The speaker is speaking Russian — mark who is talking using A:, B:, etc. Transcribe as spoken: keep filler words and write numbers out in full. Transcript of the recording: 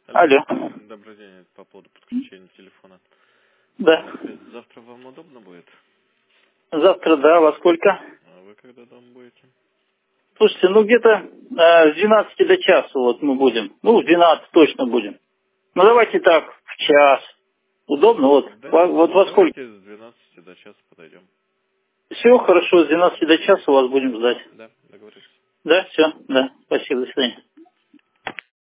A: Алло.
B: Алло.
A: Добрый день, это по поводу подключения телефона.
B: Да.
A: Завтра вам удобно будет?
B: Завтра, да, во сколько?
A: А вы когда дома будете?
B: Слушайте, ну где-то э, с двенадцати до часа вот мы будем. Ну, в двенадцать точно будем. Ну, давайте так, в час. Удобно? Вот,
A: Да,
B: во, вот во сколько?
A: давайте с двенадцати до часа подойдем.
B: Все хорошо, с двенадцати до часа вас будем ждать.
A: Да, договорились.
B: Да, все, да. Спасибо, до свидания.